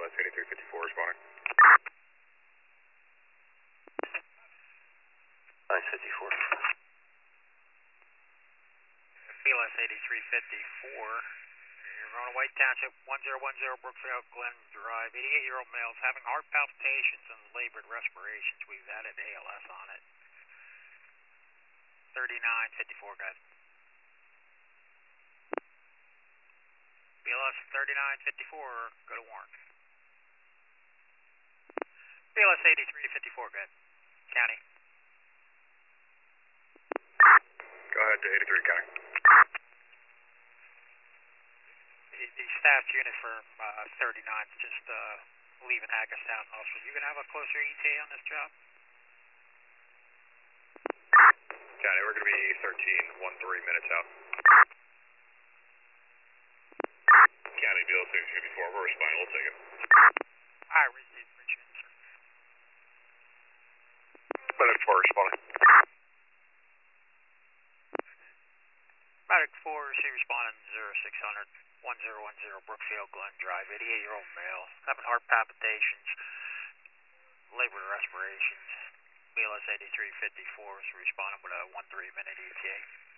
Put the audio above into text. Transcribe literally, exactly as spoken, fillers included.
S eighty-three fifty-four responding. nine fifty-four. B L S eighty-three fifty-four. You're on White Township, one zero one zero Brookfield Glen Drive. eighty-eight-year-old male is having heart palpitations and labored respirations. We've added A L S on it. thirty-nine fifty-four, guys. B L S thirty-nine fifty-four, go to Warren. B L S eighty-three fifty-four, guys. County. Go ahead to eighty-three County. The, the staff unit from uh, thirty-nine is just uh, leaving Hackettstown. Also, you gonna have a closer E T A on this job? County, we're going to be thirteen, one three minutes out. County, B L S eighty-three fifty-four, we're responding, we'll take it. Alright, Richard, Richard, sir. Medic four responding. Medic four, receive responding zero six hundred, one zero one zero Brookfield Glen Drive, eighty-eight-year-old male, having heart palpitations, labored respirations. B L S eighty-three fifty-four is responding with a one three minute E T A.